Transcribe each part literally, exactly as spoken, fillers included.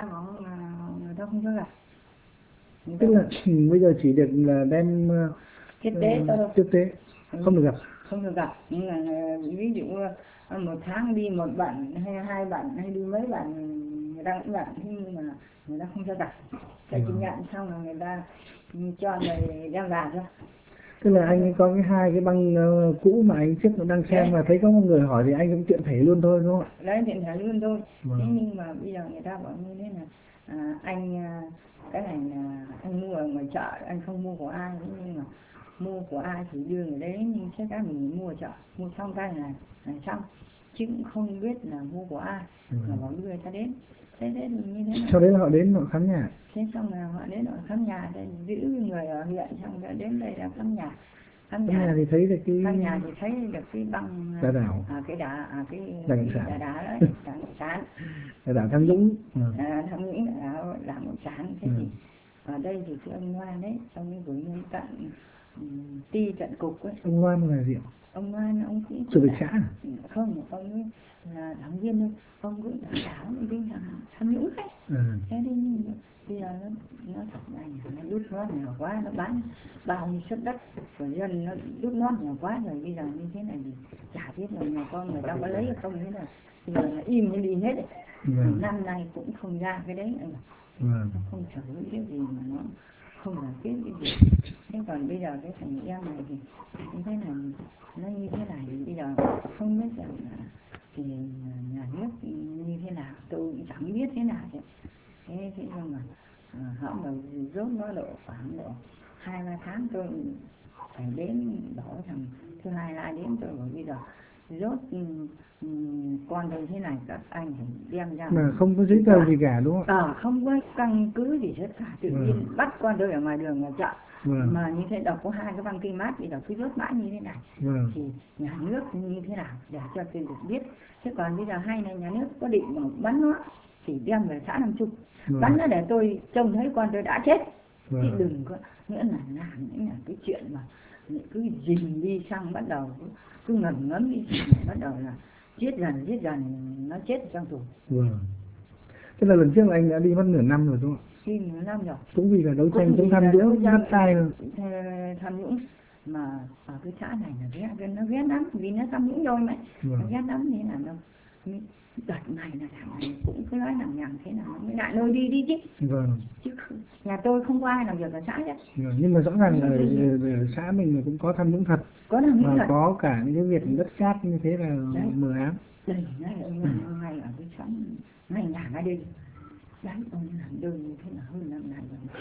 bảo người ta không cho gặp. Tức là bây giờ chỉ được là đem tiếp tế uh, thôi. tiếp tế, không được gặp. Không được gặp, nhưng mà ví dụ một tháng đi một bạn hay hai bạn hay đi mấy bạn người ta cũng gặp, nhưng mà người ta không cho gặp. Cho chứng nhận xong là người ta cho người đem vào thôi. Tức là anh ấy có cái hai cái băng uh, cũ mà anh trước đang xem và thấy có một người hỏi thì anh cũng tiện thể luôn thôi đúng không ạ? Đấy, tiện thể luôn thôi. Vâng. Thế nhưng mà bây giờ người ta bảo như thế là à, anh cái này là anh mua ở ngoài chợ, anh không mua của ai, nhưng mà mua của ai thì đưa người đấy, nhưng chắc chắn mình mua ở chợ, mua xong tay là, là xong, chứ cũng không biết là mua của ai. Ừ. Mà bảo đưa người ta đến. Thế thế thì như thế này. Sau đấy là họ đến họ khám nhà. Thế xong là họ đến họ khám nhà, để giữ người ở huyện, xong rồi đến đây là khám nhà. Khám nhà, nhà thì thấy được cái khám nhà thì thấy được cái băng đá đảo, à, cái đá à, cái đá cái sản, đá đá đấy, đá sản, đá đảo tham nhũng, à, tham nhũng là làm một sản. Thế ừ. thì ở đây thì cái ông Ngoan đấy, ông ấy gửi lên tận um, ty tận cục ấy. Ông Ngoan là gì ạ? Ông Ngoan ông cũng chủ tịch xã à? Không, ông ấy là đảng viên thôi, ông cũng đã đảo những cái thằng tham nhũng đấy. Ừ. Thế thì bây giờ nó nó thật này nó đút nót nhiều quá, nó bán bao nhiêu suất đất của dân, nó đút nót nhiều quá rồi, bây giờ như thế này thì chả biết là nhà con người ta có lấy hay không, thế này bây giờ là im như đi hết đấy. Vâng. Năm nay cũng không ra cái đấy nữa. Vâng. Nó không sở hữu cái gì mà nó không giải quyết cái gì. Thế còn bây giờ cái thằng em này thì như thế này, nó như thế này thì bây giờ không biết rằng là thì nhà nước như thế nào, tôi cũng chẳng biết thế nào thế. Thế thế nhưng mà uh, họ mà rốt nó độ khoảng độ hai ba tháng tôi phải đến đổ thằng thứ hai lại đến tôi bảo bây giờ rốt um, um, con tôi thế này các anh phải đem ra mà không có giấy tờ gì cả đúng không? Ờ, à, không có căn cứ gì hết cả, tự nhiên ừ. bắt con tôi ở ngoài đường ngoài chợ. Vâng. Mà như thế đọc có hai cái băng kinh mát, bây giờ cứ rốt mãi như thế này. Vâng. Thì nhà nước như thế nào để cho tôi được biết. Thế còn bây giờ hay là nhà nước có định mà bắn nó thì đem về xã Nam Trung. Vâng. Bắn nó để tôi trông thấy con tôi đã chết. Vâng. Thì đừng có nữa là làm những là cái chuyện mà cứ dình đi sang bắt đầu cứ, cứ ngầm ngấm đi bắt đầu là giết dần giết dần nó chết trong tù. Vâng. Thế là lần trước anh đã đi mất nửa năm rồi đúng không? Đi nửa năm rồi. Cũng vì là đấu tranh chống tham nhũng đất đai rồi. Tham nhũng mà ở cái xã này là ghét, nó ghét lắm vì nó tham nhũng rồi mà. Vâng. Nó ghét lắm thế là nó đợt này là thằng này cũng cứ nói làm nhằng thế nào nó mới lại nơi đi đi chứ. Vâng. Chứ nhà tôi không có ai làm việc ở xã chứ. Vâng. Nhưng mà rõ ràng là ở, ở xã mình cũng có tham nhũng thật. Có tham nhũng và thật. Có cả những cái việc đất cát như thế là mờ ám. Đây ngay ở ừ. ngay ở cái xã ngay nhà ngay đây. Đấy, ông làm đơn như thế là hơn năm nay rồi.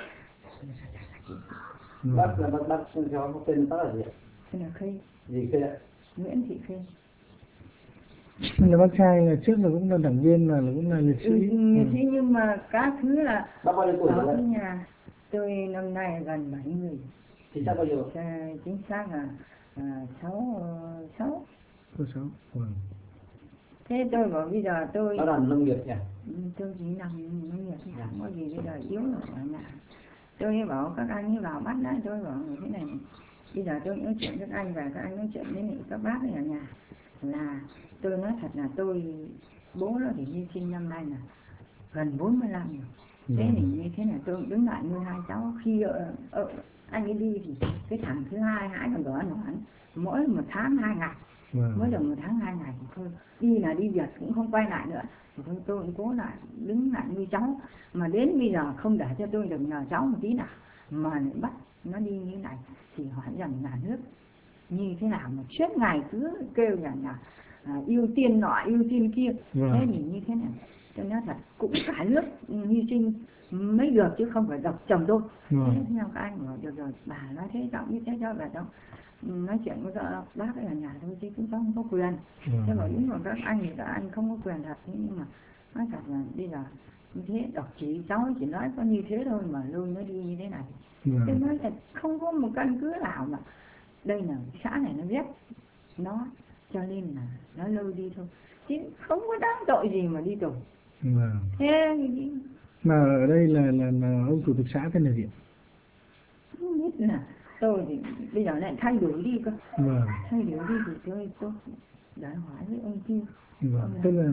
Ừ. Bác là bác bác cho có tên bác là gì ạ? Tên là Khê. Gì Khê ạ? Nguyễn Thị Khê. Là bác trai là trước là cũng là đảng viên mà là cũng là liệt sĩ. Ừ, ừ. Thế nhưng mà các thứ là bác bao nhiêu tuổi ở rồi? cái nhà tôi năm nay gần bảy mươi. Thì chắc bao nhiêu? Chính xác là sáu sáu. sáu. Vâng. Thế tôi bảo bây giờ tôi nó làm nông nghiệp nhỉ? Tôi chỉ làm nông nghiệp, chẳng có gì bây giờ yếu ở nhà. Tôi bảo các anh ấy vào bắt đã, tôi bảo thế này, bây giờ tôi nói chuyện với các anh và các anh nói chuyện với các bác ở nhà là tôi nói thật là tôi bố nó thì hy sinh năm nay là gần bốn mươi lăm rồi. Thế thì như thế này tôi đứng lại nuôi hai cháu, khi ở, ở, anh ấy đi thì cái thằng thứ hai hãi còn đỏ nổi mỗi một tháng hai ngày. Vâng. Mới được một tháng hai ngày thì thôi đi là đi Việt cũng không quay lại nữa thì thôi tôi cũng cố lại đứng lại nuôi cháu, mà đến bây giờ không để cho tôi được nhờ cháu một tí nào mà lại bắt nó đi như này thì hỏi rằng nhà nước như thế nào mà suốt ngày cứ kêu rằng là à, ưu tiên nọ ưu tiên kia. Vâng. Thế thì như thế này cho nên là cũng cả nước hy sinh mới được chứ không phải độc chồng tôi. Vâng. Thế theo các anh bảo được rồi bà nói thế giọng như thế cho bà đâu nói chuyện với bác ấy ở nhà thôi chứ cũng không có quyền. Ừ. Thế bảo đúng rồi các anh thì các anh không có quyền thật, thế nhưng mà nói thật là bây giờ như thế độc chỉ cháu chỉ nói có như thế thôi mà lôi nó đi như thế này. Ừ. Thế nói là không có một căn cứ nào mà đây là xã này nó ghét nó cho nên là nó lôi đi thôi chứ không có đáng tội gì mà đi tù. Ừ. Thế mà ở đây là, là, là ông chủ tịch xã tên là gì? Không biết là tôi thì bây giờ lại thay đổi đi cơ. Vâng. Thay đổi đi thì tôi tôi đã hỏi với ông kia. Vâng, tức là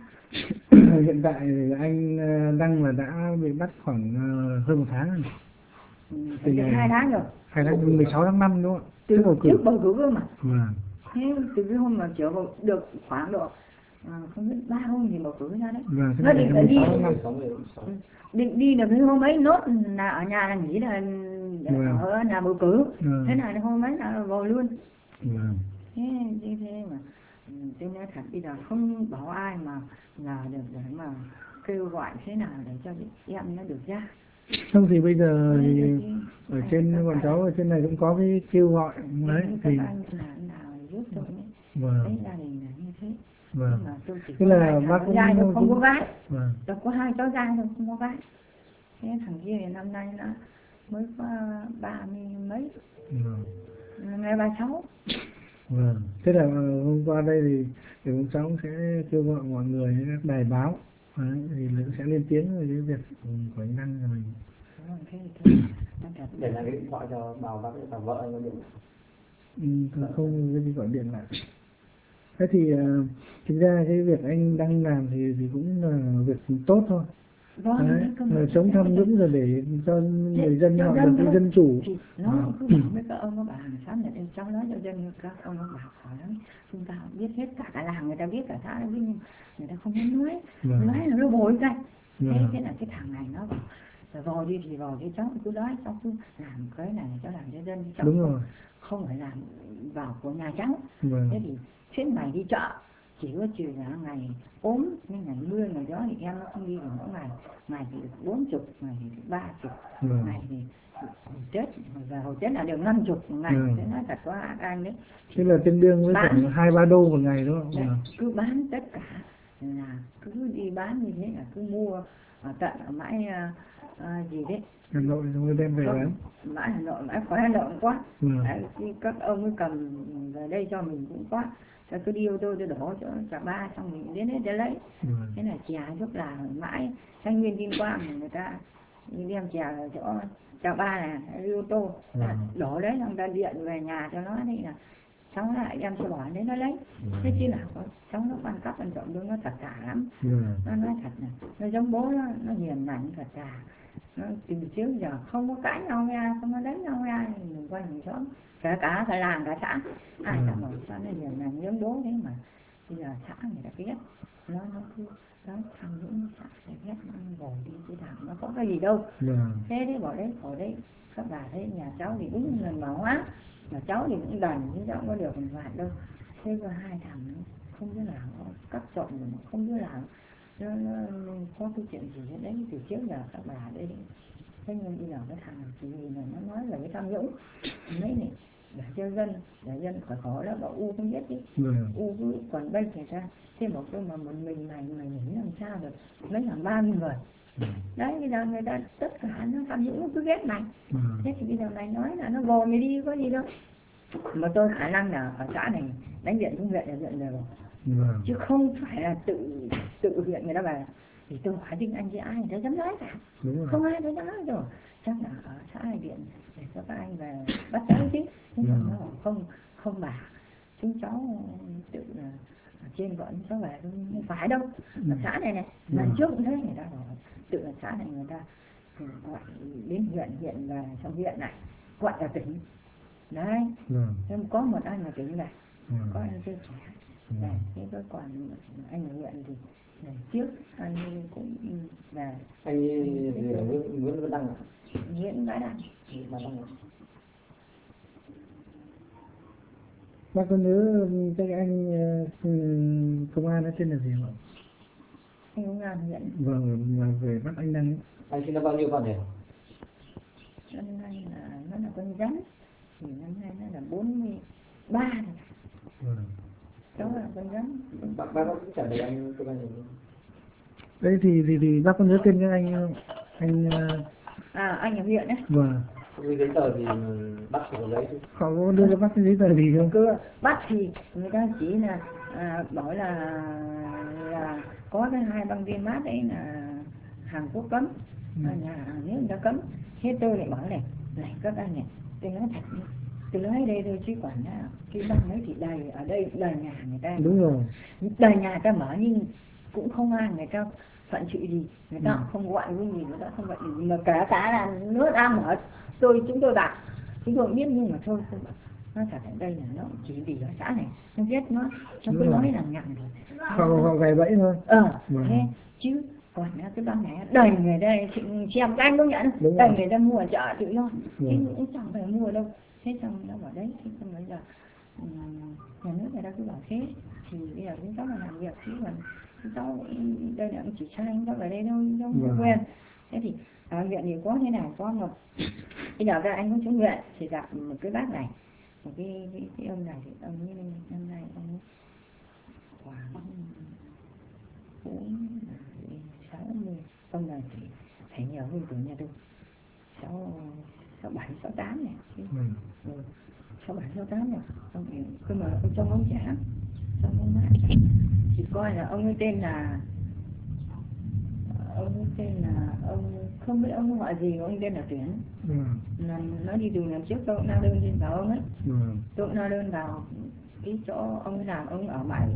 hiện tại thì anh ờ, Đăng là đã bị bắt khoảng ờ, hơn một tháng rồi. Ừ, Từ phải được ngày hai tháng rồi. hai tháng mười sáu tháng năm đúng không ạ? Từ Trước bầu cử. trước bầu cử cơ mà. Vâng, Thế từ cái hôm mà chiều bầu được khoảng độ à, không biết ba hôm thì bầu cử ra đấy. vâng, thế Nó này định là là đi, mười sáu tháng năm. sáu mươi sáu. ừ, định đi được cái hôm ấy nốt là ở nhà là nghỉ là Vâng. ở nhà bầu cử. Vâng. Thế này là hôm ấy là vào luôn. Vâng. Thế như thế mà ừ, tôi nói thật bây giờ không bảo ai mà là được để mà kêu gọi thế nào để cho em nó được ra. Không thì bây giờ Thế thì thì ở các trên anh- bọn cháu ở trên này cũng có cái kêu gọi đấy các thì anh làm nào giúp tôi nhé. vâng, Đấy gia đình là như thế. vâng. Nhưng mà tôi chỉ Thế có là hai bác thằng cũng con trai thôi, không có cũng gái. vâng, Tôi có hai cháu trai thôi, không có gái. Thế thằng kia thì năm nay nó mới có ba mươi mấy, vâng, năm nay ba sáu. vâng. Thế là ờ, hôm qua đây thì thì bọn cháu sẽ kêu gọi mọi người những các đài báo đấy, thì sẽ lên tiếng về cái việc của anh Đăng nhà mình. Thế thì thôi, nó thật. Để lại cái điện thoại cho bảo bác bà vợ anh có điện. Ừ, không không cái gì gọi điện lại. Thế thì ờ, thực ra cái việc anh đang làm thì thì cũng là việc tốt thôi. Vâng, Đấy, đấy, công là nhận. chống tham nhũng rồi để cho người dân Cho họ dân được cái thôi. dân chủ. Thì nó Vâng. cứ bảo với các ông, nó bảo hàng xóm nhà em cháu nói cho dân, các ông nó bảo khỏi lắm. Chúng ta biết hết, cả cả làng người ta biết, cả xã nó biết, nhưng người ta không muốn nói. Vâng. Nói là nó bồi ra. Thế Vâng. thế là cái thằng này nó bảo rồi vò đi thì vò đi, cháu cứ nói, cháu cứ làm cái này cháu làm cho dân, cháu Đúng không, rồi. không phải làm vào của nhà cháu. Vâng. Thế thì chuyến ngày đi chợ chỉ có trừ là ngày ốm, nhưng ngày mưa ngày gió thì em nó không đi được mỗi ngày. Ngày thì được bốn chục, ngày thì được ba chục, Vâng. ngày thì hồi Tết, và hồi Tết là được năm chục một ngày. Vâng. Thế nói thật quá ác anh đấy. Thế là tương đương với Bán. khoảng hai ba đô một ngày đúng không? Đấy, Vâng. cứ bán tất cả là cứ đi bán như thế, là cứ mua ở tận ở mãi à, à, gì đấy Hà Nội xong rồi đem về không, bán. mãi Hà Nội, mãi khỏi Hà Nội quá. Vâng. Đấy, khi các ông ấy cầm về đây cho mình cũng quá. Thế cứ đi ô tô tôi đổ cho cả ba, xong mình đến đấy để lấy. Vâng. Thế là chè thuốc là mãi Thanh Nguyên Vinh Quang thì người ta đem chè ở chỗ chợ ba này, đi ô tô Vâng. đổ đấy, xong ta điện về nhà cho nó, thì là cháu lại đem cho bỏ đấy nó lấy. Thế chứ nào có cháu nó ăn cắp ăn trộm đâu, nó thật thà lắm. Vâng. Nó nói thật này, nó giống bố nó, nó hiền lành thật thà. Nó từ trước giờ không có cãi nhau với ai, không có đánh nhau với ai, mình quanh mình xóm, kể cả cả làng cả xã, ai Ừ. cả bảo sao nó hiền lành giống bố thế mà bây giờ xã người ta ghét nó, nó cứ nó tham nhũng, xã sẽ ghét nó ngồi đi chứ thằng nó có cái gì đâu. Vâng. Thế đấy bỏ đấy khỏi đấy, các bà thấy nhà cháu thì đúng là mà hóa, mà cháu thì cũng đành chứ cháu có được một vạn đâu. Thế có hai thằng nó không biết làm, nó cắt trộm rồi mà không biết làm, nó, nó có cái chuyện gì đấy từ trước giờ các bà đấy. Thế nhưng bây giờ cái thằng chỉ vì là nó nói là cái tham nhũng mấy này để cho dân, để dân khỏi khổ đó, bảo u không biết đi. Vâng. U cứ còn bây người ta thế một cái mà một mình mày mày nghĩ làm sao được mấy thằng ba mươi người. Ừ. Đấy bây giờ người ta tất cả nó tham nhũng, nó cứ ghét mày. Ừ. Thế thì bây giờ mày nói là nó vồ mày đi có gì đâu. Mà tôi khả năng là ở xã này đánh điện xuống huyện là huyện đều, Vâng. chứ không phải là tự tự huyện người ta về. Thì tôi hỏi Đinh Anh chứ ai người ta dám nói cả, Đúng rồi. không ai người ta dám nói rồi. Chắc là ở xã này điện để cho các anh về bắt cháu chứ. Nhưng mà Ừ. nó bảo không, không bà, chúng cháu tự là ở trên gọi cháu về thôi, không phải đâu. Ở xã này này, Ừ. lần trước cũng thế, người ta bảo tự ở xã này người ta gọi đến huyện, huyện về xong huyện này gọi là tỉnh. Đấy, Vâng. thế mà có một anh là tỉnh này, Ừ. có anh chưa trẻ. Ừ. Đấy, thế tôi còn anh ở huyện thì lần trước anh cũng về. Anh gì ở Nguyễn Nguyễn Văn Đăng à? Nguyễn Bá Đăng. Nguyễn Văn Đăng à? Bác có nhớ các anh ờ, công an ở trên là gì không ạ? Anh công an huyện. Vâng, mà về bắt anh Đăng ấy. Anh sinh năm bao nhiêu con nhỉ? Năm nay là nó là con rắn, thì năm nay nó là bốn mươi ba rồi. Vâng. Cháu là con rắn. Bác bác có trả lời anh công an gì không? Đấy thì thì thì bác có nhớ tên các anh không? Anh ờ, À anh ở huyện đấy. vâng. Cái giấy tờ thì bắt phải có giấy chứ. Họ có đưa cho bác cái giấy tờ gì không? Cứ bắt thì người ta chỉ là à, bảo là là có cái hai băng viên mát đấy là Hàn Quốc cấm, Ừ. ở nhà nếu người ta cấm. Thế tôi lại bảo này, này các anh này, tôi nói thật đi, Tôi nói đây thôi chứ quản là cái băng ấy thì đầy, ở đây đầy nhà người ta. Đúng rồi. Đầy nhà người ta mở nhưng cũng không ai người ta phận sự gì, người ta Ừ. cũng không gọi cái gì, người ta không gọi gì, mà cả cả là nước đang mở, tôi chúng tôi bảo, chúng tôi biết nhưng mà thôi, tôi bảo, nó thật ở đây là nó chỉ vì ở xã này, nó biết nó, nó cứ nói rằng nhặng rồi. Họ họ gài bẫy thôi. Ờ, Vâng. thế chứ còn á, cái băng này đầy người đây xem anh công nhận, Đúng đầy rồi. người ta mua ở chợ tự lo, chứ Vâng. cũng chẳng phải mua đâu. Thế xong nó bảo đấy, thế xong bây giờ ừm, nhà nước người ta cứ bảo thế, thì bây giờ chúng cháu là làm việc chứ còn chúng cháu đây là cũng chỉ sai chúng cháu ở đây thôi, không Vâng. quen. Thế thì ở viện thì có thế nào có một, bây giờ các anh cũng xuống viện thì gặp một cái bác này, một cái cái, cái ông này thì ông như năm nay ông ấy khoảng bốn sáu mươi, ông này thì phải nhiều hơn tuổi nhà tôi, sáu sáu bảy sáu tám này. Ừ. Ừ. sáu bảy sáu tám này, ông thì cơ mà ông trông ông trẻ lắm, trông ông lại thì coi là ông ấy tên là ông ấy tên là ông không biết ông gọi gì, ông tên là Tuyển. Ừ. Là nó đi từ lần trước tôi cũng lao đơn lên vào ông ấy, Ừ. tôi cũng lao đơn vào cái chỗ ông ấy làm, ông ở mãi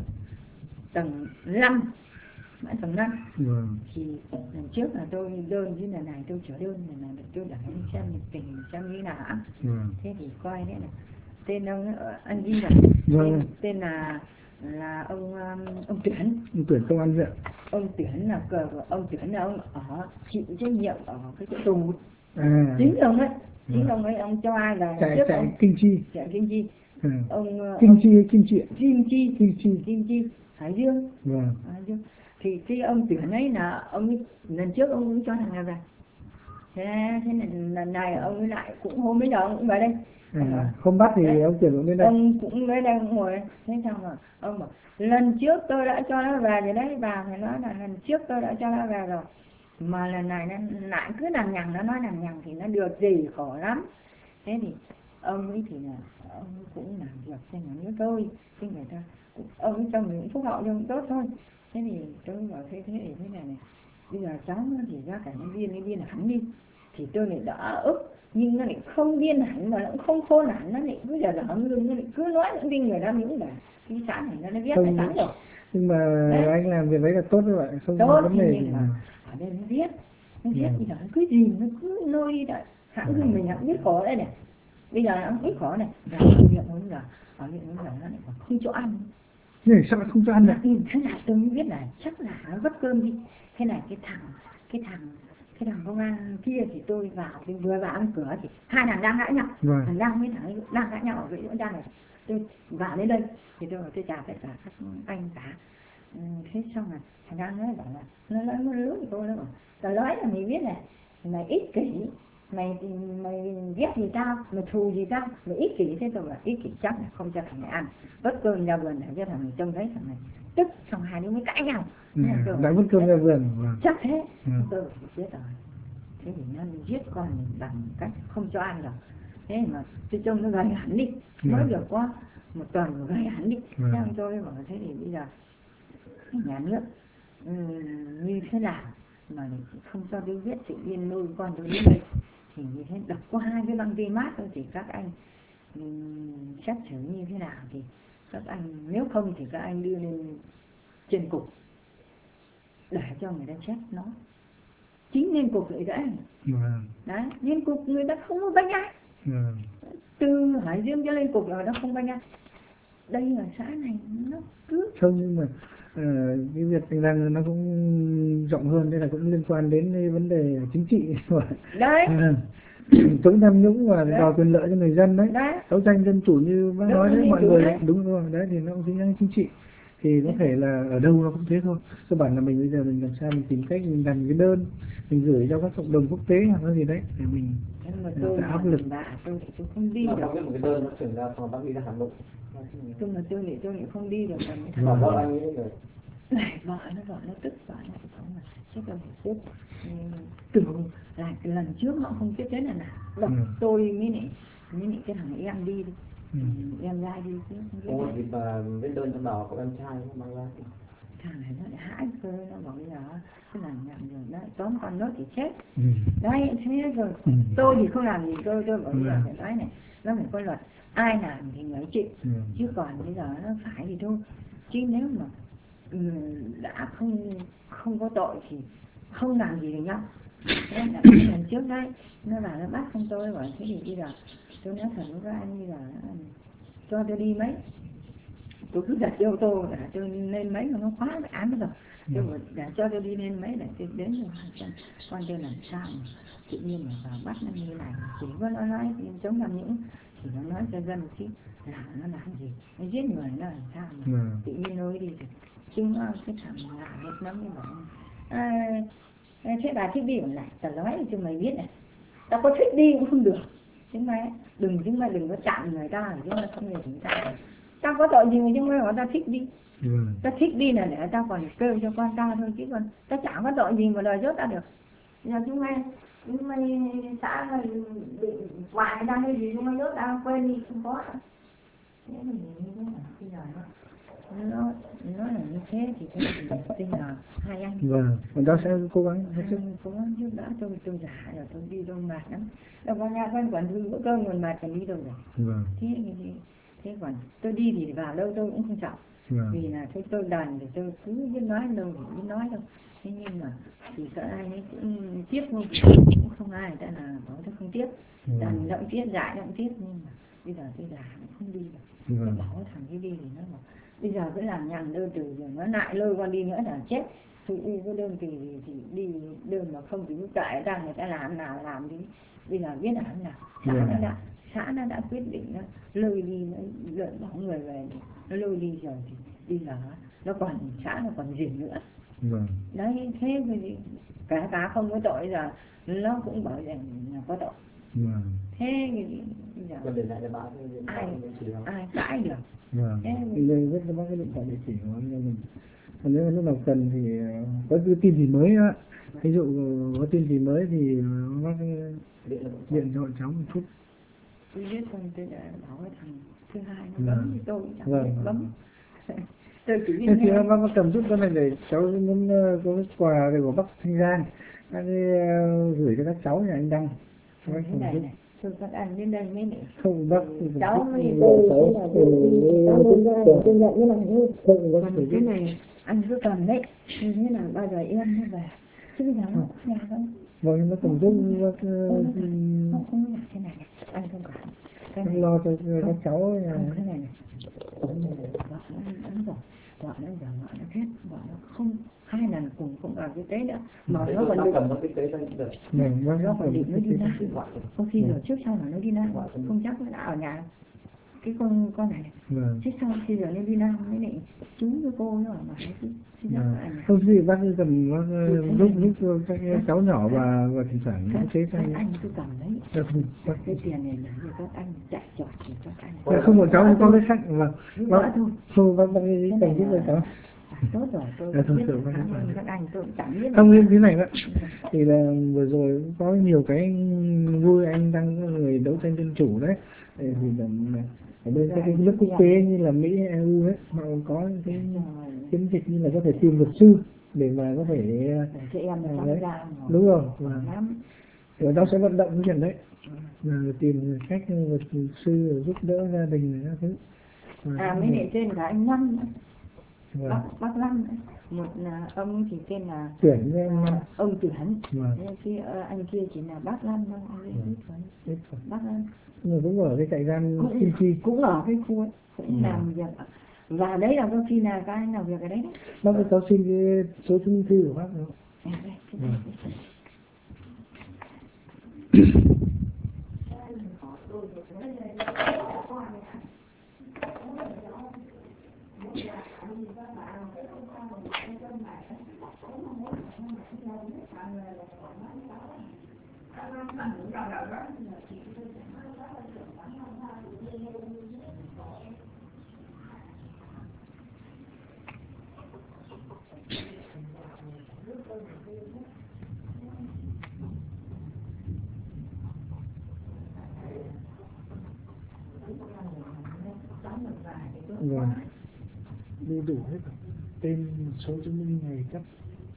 tầng năm, mãi tầng năm. Ừ. Thì lần trước là tôi đơn với lần này tôi trở đơn, lần này tôi đã xem nhiệt tình xem như nào. Ừ. Thế thì coi đấy này, tên ông ấy, anh Di này, Vâng. tên, tên là là ông um, ông Tuyển. Ông Tuyển công an viện. Ông Tuyển là cờ của ông Tuyển là ông ở chịu trách nhiệm ở cái chỗ tù. À. Chính ông ấy, chính Ừ. ông ấy ông cho ai là Chạy trước chạy ông Kinh Chi. chạy Kinh Chi. Ừ. Ông Kim ông, Chi hay Kim Chi? Kim Chi, Kim Chi. Kim Chi, Hải Dương. Vâng. Hải Dương. Thì cái ông Tuyển ấy là ông ấy, lần trước ông cũng cho thằng nào về. Thế thế lần, lần này ông ấy lại cũng hôm bây giờ ông cũng về đây. À, không bắt thì Đấy. ông Tuyển cũng đến đây. Ông cũng đến đây cũng ngồi. Thế xong rồi ông bảo lần trước tôi đã cho nó về rồi đấy, bà phải nói là lần trước tôi đã cho nó về rồi, mà lần này nó lại cứ làm nhằng, nó nói làm nhằng thì nó được gì, khổ lắm. Thế thì ông ấy thì là ông ấy cũng làm việc cho nhà nước tôi, chứ người ta cũng, ông ấy trong những phúc hậu cũng tốt thôi. Thế thì tôi bảo thế thế thì thế này này, bây giờ cháu nó chỉ ra cả nhân viên, nhân viên hẳn đi thì tôi lại đỡ ức, nhưng nó lại không điên hẳn mà nó cũng không khôn hẳn, nó lại cứ giờ là lưng, nó lại cứ nói những tin người ta những là cái xã này nó đã viết Không, phải sẵn rồi. nhưng mà Đấy. anh làm việc đấy là tốt như vậy, không có Tốt vấn thì đề gì. nhưng mà ở đây nó viết, nó viết Ừ. bây giờ nó cứ gì nó cứ nôi đi đấy, hãng Ừ. như mình hãng biết khổ đây này, bây giờ nó biết khổ này, là ở viện bây giờ, ở viện bây giờ nó lại còn không cho ăn. Nhưng sao lại không cho ăn được? Ừ, thế là tôi mới biết là chắc là nó vất cơm đi. Thế này cái thằng cái thằng cái thằng công an kia thì tôi vào, tôi vừa vào ăn cửa thì hai thằng đang cãi nhau. Vâng. Thằng đang với thằng ấy đang cãi nhau ở cái chỗ đang này, tôi vào đến đây thì tôi bảo tôi chào tất cả các anh cả. Ừ, thế xong rồi thằng đang nói bảo là nó nói nó lướt thì tôi nó bảo tao nói là mày biết này, mày ích kỷ, mày mày ghét gì tao, mày thù gì tao, mày ích kỷ. Thế tôi bảo ích kỷ chắc là không cho thằng này ăn, vất cơm ra vườn để cho thằng này trông thấy thằng này tức, xong hai đứa mới cãi nhau. Ừ. Đã vứt cơm ra vườn. Vâng. Chắc thế. Ừ. Tôi bảo biết rồi, thế thì nó giết con mình bằng cách không cho ăn rồi. Thế mà tôi trông nó gầy hẳn đi, Ừ. mới được có một tuần mà gầy hẳn đi. Ừ. Thế tôi bảo thế thì bây giờ nhà nước um, như thế nào mà không cho tôi viết tự nhiên nuôi con tôi đến đây, thì như thế đọc có hai cái băng ghi mát thôi, thì các anh um, xét xử như thế nào thì các anh, nếu không thì các anh đưa lên trên cục để cho người ta xét nó, chính lên cục lại đấy. Vâng. Đấy, lên cục người ta không có bánh ai. Vâng. Từ Hải Dương cho lên cục rồi nó không bánh ai. Đây ở xã này nó cứ Không, nhưng mà uh, cái việc anh đang nó cũng rộng hơn, đây là cũng liên quan đến cái vấn đề chính trị mà. đấy. À, chống tham nhũng và đòi quyền lợi cho người dân đấy, Đấy. đấu tranh dân chủ như bác Đấu nói tranh đấy, dân mọi chủ người đấy. đấy, đúng rồi đấy, thì nó cũng chính là chính trị. Thì có thể là ở đâu nó cũng thế thôi, cơ bản là mình bây giờ mình làm sao mình tìm cách mình làm cái đơn mình gửi cho các cộng đồng quốc tế hoặc cái gì đấy để mình nhưng mà tôi tạo áp lực. bà tôi thì tôi không đi Mà được. không biết một cái đơn nó chuyển ra phòng bác đi ra Hà Nội. Tôi mà tôi thì tôi lại không đi được rồi. Vâng. Mà vợ anh ấy rồi. Này, vợ nó vợ nó tức, vợ nó thì không mà chắc tôi phải tiếp. Từ lại lần trước nó không tiếp đến là nào đọc Ừ. tôi mới lại mới lại cái thằng em đi đi. Ừ. Em ra đi chứ không biết Không có đấy. dịp mà viết đơn cho bảo có em trai không mang ra. thằng này nó lại hãi cơ, nó bảo bây giờ cứ làm nhầm rồi nó tóm con nó thì chết. Ừ. Đấy thế rồi Ừ. tôi thì không làm gì, tôi tôi bảo bây giờ Ừ. phải nói này, nó phải có luật, ai làm thì người chịu. Ừ. Chứ còn bây giờ nó phải thì thôi, chứ nếu mà ừ, đã không không có tội thì không làm gì được nhau. Thế là cái lần trước đấy nó bảo nó bắt không, tôi bảo thế thì bây giờ tôi nói thật với các anh, bây giờ cho tôi đi mấy, tôi cứ đặt vô ô tô để tôi lên mấy mà nó khóa cái án rồi, tôi bảo để cho tôi đi lên mấy để tôi đến rồi con, con tôi làm sao mà tự nhiên mà vào bắt nó như này, chỉ có nó nói chống tham nhũng thì nó nói cho dân chứ làm nó làm gì, nó giết người nó làm sao mà Ừ. tự nhiên lôi đi được. Chứ nó cái thằng làm hết lắm như vậy. À, thế bà thích đi ở này, tao nói cho mày biết này, tao có thích đi cũng không được, chúng mày đừng chúng mày đừng có chạm người ta, chúng mày không hề chúng ta, tao có tội gì mà chúng mày bảo tao thích đi. Ừ. Tao thích đi là để tao còn kêu cho con tao thôi, chứ còn tao chẳng có tội gì mà đòi rốt tao được. Giờ chúng mày chúng mày xã mày bị hoài ra hay gì chúng mày rốt tao quên đi, không có. Thế thì như thế là bây giờ nó nó nó là như thế thì tôi bây giờ hai anh Vâng, còn cháu sẽ cố gắng hết sức. cố gắng giúp đỡ tôi, tôi giả rồi tôi đi đâu mệt lắm, đâu có nhà quan quản thư bữa cơm còn mệt còn đi đâu rồi. Vâng. Thế thì thế còn tôi đi thì vào đâu tôi cũng không chọn. Vâng. Vì là tôi tôi đàn thì tôi cứ biết nói đâu thì biết nói đâu. Thế nhưng mà thì các anh ấy cũng tiếp thôi, cũng không ai người ta là bảo tôi không tiếp. Đàn động tiếp dạy động tiếp, nhưng mà bây giờ tôi già không đi được. Tôi Vâng. bảo thằng cái đi thì nó bảo bây giờ cứ làm nhằng đơn từ rồi nó lại lôi con đi nữa là chết. Thì đi có đơn từ thì, thì đi đơn mà không thì cứ kệ ra người ta làm nào làm đi. Bây giờ biết làm nào, xã Vâng. nó đã xã nó đã quyết định nó lôi đi, nó lợn bỏ người về, nó lôi đi rồi thì bây giờ nó còn xã nó còn gì nữa. Vâng. Đấy thế thì cả cả không có tội giờ nó cũng bảo rằng là có tội. Vâng. Thế thì bây giờ Còn để lại cho bạn thì ai bạn chỉ không? ai cãi được. Vâng. Thế Thì đây rất là bác cái điện thoại địa chỉ của anh cho mình. Còn nếu lúc nào cần thì ờ, có cái tin gì mới á, ví dụ có tin gì mới thì bác Điện là điện cho bọn cháu một chút. tôi biết thôi, tôi đã bảo cái thằng thứ hai nó Vâng. bấm thì tôi cũng chẳng Vâng. biết bấm. Tôi chỉ biết Thế thì nghe. bác có cầm giúp cái này để cháu muốn ờ, có cái quà này của bác Thanh Giang, bác ấy, ờ, gửi cho các cháu nhà anh Đăng. Bác Thế cầm này giúp. này, tôi các anh đến đây mới để Không bác cháu mới cháu cháu cháu cảm ơn các anh chân nhận như này thôi. không bác Còn phải cái biết. này anh cứ cầm đấy, như thế là bao giờ em nó về, chứ bây giờ nó nhà không. Vâng, bác cầm giúp bác ờ, Không không không là thế này này, anh không quản. Cái này lo cho các cháu nhà. không, cái này này, cái này này, vợ nó ăn rồi, vợ nó giờ vợ nó chết, vợ nó không hai lần cùng không ở cái tế nữa, mà nó còn bác định, cầm nó kinh tế cho được. Vâng, bác nó còn cầm định nó đi Nam, Gọi. có khi rồi trước sau là nó đi Nam, không chắc nó đã ở nhà cái con con này, Vâng. trước sau khi giờ nó đi Nam mới định chú với cô nó ở mà nó cứ chứ chắc Vâng. ở nhà. Không thì bác cứ cầm bác ờ, giúp giúp cho các cháu nhỏ và và thỉnh thoảng Các, cũng thế các thôi. anh cứ cầm đấy, Dạ không, bác cái tiền này là cho các anh chạy trọt thì các anh. dạ không, bọn cháu có cái sách mà Giúp bác đỡ thôi. không bác bác đi Cái cầm này giúp cho là cháu. tốt rồi, tôi Dạ, cũng biết thực sự cảm bác ơn phải. các anh, tôi cũng chẳng biết Không là như thế này đó, thì là vừa rồi cũng có nhiều cái vui anh đang có người đấu tranh dân chủ đấy. Thì thì là ở bên các cái nước quốc tế như là Mỹ hay e u ấy, họ có những cái chiến dịch như là có thể tìm luật sư để mà có thể để cho em à, tham đấy. gia mà Đúng rồi, và lắm. ở đó sẽ vận động cái chuyện đấy, là tìm cách luật sư giúp đỡ gia đình này các thứ. Và À cũng mấy nhiều- đệ tên cả anh Năm nữa, và bác bác Năm nữa. Một là ông thì tên là tuyển với em à, ông Tuyển, và nhưng khi ờ, anh kia chỉ là bác Năm thôi, anh ấy biết rồi. biết rồi. Bác Năm Nhưng mà cũng ở cái trại giam cũng Kim Chi. cũng ở cái khu ấy, cũng Ừ. làm việc ở- và đấy là có khi là các anh làm việc ở đấy đấy. Bác ơi, cháu xin cái số chứng minh thư của bác nữa. À, đây, cái Ừ. này. Vâng, đi đủ hết rồi. tên một số chứng minh ngày cấp.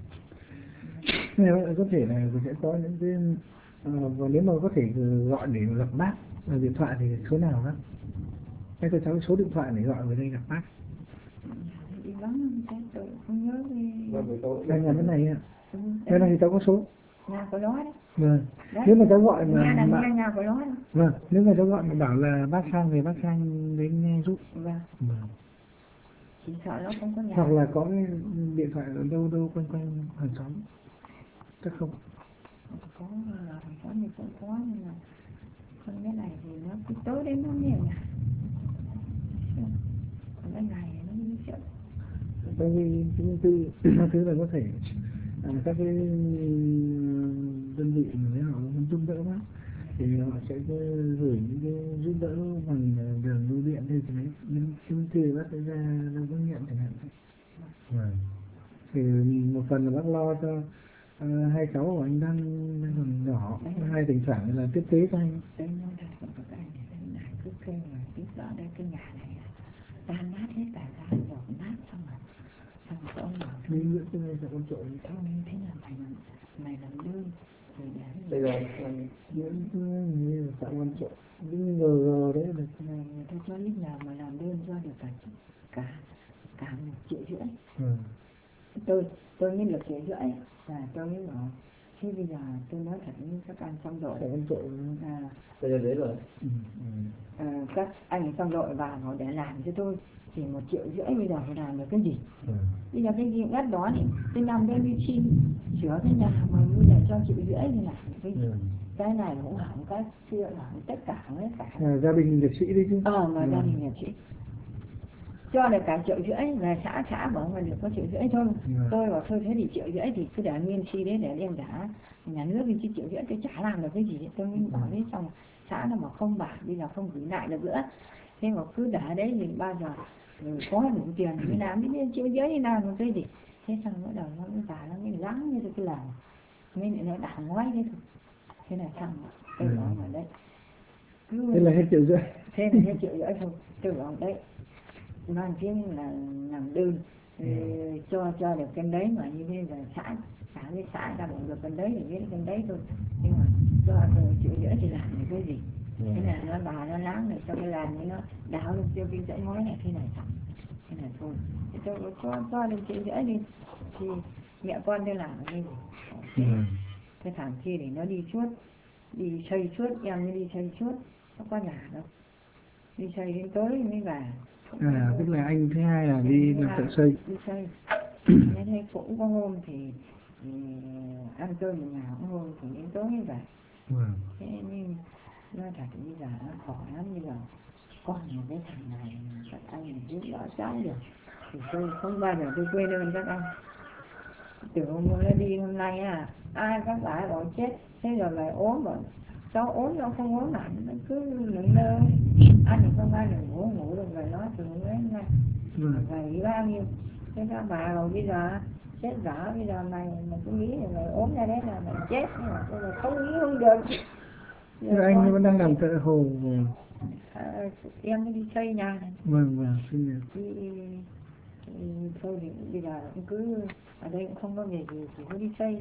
Nếu có thể là sẽ có những cái uh, và nếu mà có thể gọi để gặp bác là điện thoại thì số nào đó hay cho cháu số điện thoại để gọi về đây gặp bác. Đi vắng cái tôi không nhớ đi. Đây nhà bên này ạ. Bên này thì cháu có số. Nhà có đó đấy. Vâng. Nếu mà cháu gọi mà, nhà là mà... nhà, nhà có đó đấy. Vâng. Nếu mà cháu gọi mà bảo là bác Sang về bác Sang đến nghe giúp. Vâng. Vâng. Chỉ sợ nó không có nhà. Hoặc là có cái điện thoại ở đâu đâu quanh quanh hàng xóm. Chắc không. Có là có thì cũng có nhưng mà con cái này thì nó cứ tối đến nó nhiều nhà. Còn cái này nó đi chợ. Bởi vì thứ tư thứ là có thể à, các cái đơn vị nếu họ muốn giúp đỡ bác thì họ sẽ gửi những cái giúp đỡ bằng đường bưu điện thì đấy nhưng chứng từ bác sẽ ra ra xét nghiệm chẳng hạn. Vâng. Thì một phần là bác lo cho à, hai cháu của anh đang đang còn nhỏ, hai thỉnh thoảng là tiếp tế cho anh. Đây nó là một cái anh này này cứ kêu là biết rõ đây cái nhà này tan nát hết cả ra rồi nát xong rồi xong rồi ông bảo đi nữa cái này là con trội ông thế là mày làm mày làm đơn rồi bây giờ những như là tạo con trội những ngờ ngờ đấy là này người ta cho lúc nào mà làm đơn cho được cả cả cả một triệu rưỡi. ừ. tôi tôi mới được triệu rưỡi và tôi mới bảo thế bây giờ tôi nói thật với các anh trong đội Tạo con trội à, bây giờ đấy rồi. ừ. Ừ. à, các anh trong đội vào họ để làm cho tôi thì một triệu rưỡi bây giờ phải làm được cái gì. Ừ. Bây giờ cái gì đất đó thì tôi nằm đây đi xin sửa cái nhà mà bây giờ cho triệu rưỡi thì làm cái gì. Ừ. Cái này cũng hỏng cái kia hỏng tất cả hết cả. À, gia đình liệt sĩ đi chứ. Ờ mà ừ. gia đình liệt sĩ cho được cả triệu rưỡi về xã xã bảo mà được có triệu rưỡi thôi. Ừ. Tôi bảo thôi thế thì triệu rưỡi thì cứ để nguyên si đấy để đem trả nhà nước thì chứ triệu rưỡi tôi chả làm được cái gì. Tôi mới bảo đấy xong xã nó bảo không bảo bây giờ không gửi lại được nữa. Thế mà cứ để đấy thì bao giờ rồi có đủ tiền thì mới làm cái triệu rưỡi thì làm được cái gì. Thế xong bắt đầu nó mới bà nó mới lắng như cái làm mới lại nó đảo ngoái thế thôi. Thế là xong tôi bảo mà đấy cứ Thế là hết triệu rưỡi. thế là hết triệu rưỡi thôi. Tôi bảo đấy mang tiếng là làm đơn ừ. cho cho được cái đấy mà như thế là xã xã với xã ra bảo được cái đấy thì biết cái đấy thôi nhưng mà cho được triệu rưỡi thì làm được cái gì. Ừ. Thế là nó bà nó láng rồi cho cái làm như nó đảo được tiêu cái dãy ngói này thế này xong thế là thôi thì tôi cho cho được triệu rưỡi đi thì mẹ con tôi làm cái gì. Ừ. Cái thằng kia để nó đi suốt đi xây suốt em mới đi xây suốt nó có nhà đâu đi xây đến tối mới về. À, tức là anh thứ hai là đi làm thợ xây. Đi xây. Thế thấy cũng có hôm thì, thì ăn cơm ở nhà cũng hôm thì đến tối mới về. Ừ. Thế nhưng nói thật bây giờ nó khổ lắm bây giờ còn một cái thằng này các anh giúp đỡ cháu được thì tôi không bao giờ tôi quên ơn các anh. Từ hôm nó đi hôm nay à ai các bà bảo chết thế rồi lại ốm rồi cháu ốm nó không ốm hẳn nó cứ lững lơ ăn thì không ăn được ngủ ngủ được rồi nó từ hôm đến nay ngày bao nhiêu thế các bà bảo bây giờ chết dở bây giờ mày mày cứ nghĩ là mày ốm ra đấy là mày chết nhưng mà tôi là không nghĩ không được. Rồi anh con... vẫn đang làm thợ hồ. À, em mới đi xây nhà này. Vâng vâng xây nhà. Đi, đi thôi thì bây giờ cũng cứ ở đây cũng không có việc gì chỉ có đi xây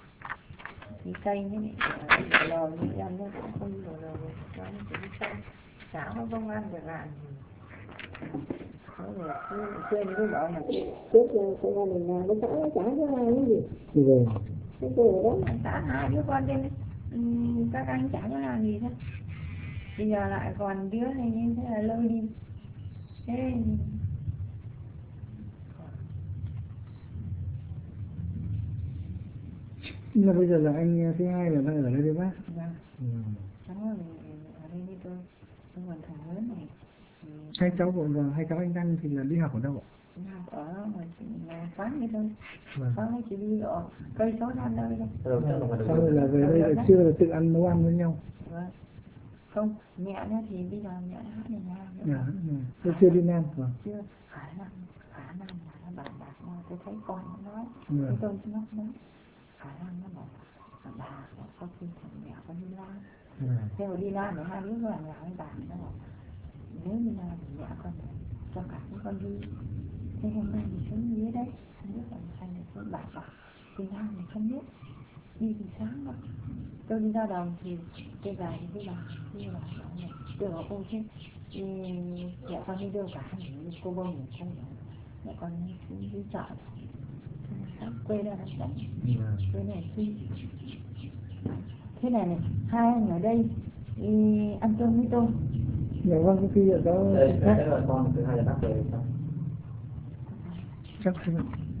đi xây như này lò như em nó cũng không được rồi nó chỉ đi xây chả có công ăn được làm gì. Rồi cứ quên cứ bảo là trước công an mình làm cái cháu chả có ai cái gì. Vâng. Cái từ đó mà xã hai đứa con trên các anh chả có làm gì hết. Bây giờ lại còn đứa này như thế là lôi đi. Thế nhưng mà bây giờ là anh thứ hai là đang ở đây với bác. Vâng. Ừ. Cháu ở đây với tôi, tôi còn thằng lớn này. Hai cháu của hai cháu anh Đăng thì là đi học ở đâu ạ? Học ở ngoài quán với tôi. Vâng. Quán chỉ đi ở cây số ăn nơi thôi. Sau rồi là về đây là chưa là tự ăn nấu ăn với nhau. Vâng. Không, mẹ nó thì bây giờ mẹ nó hát ở nhà. Dạ, tôi chưa đi Nam. Vâng. Chưa, khả năng, khả năng là nó bàn bạc nó, tôi thấy con nó nói. Vâng. Tôi nó nói. Khả năng nó bảo bà sau khi thằng mẹ con đi Nam. Vâng. Thế mà đi Nam thì hai đứa làm nhà với bà nó bảo nếu như Nam thì mẹ con cho cả những con đi. Thế Thế hôm nay mình xuống dưới đấy, không biết là anh này xuống bảo bảo thì ra mình không biết đi từ sáng đâu. Tôi đi ra đồng thì tôi về thì tôi bảo đi bảo bảo này tôi bảo cô chứ đi mẹ con đi đưa cả mình cô bông mình không hiểu mẹ con đi, đi chợ sáng quê ra là chẳng quê này suy thế này này hai anh ở đây đi ăn cơm với tôi. Dạ vâng, có khi ở đó đây, đây là con thứ hai là bác về xong. chắc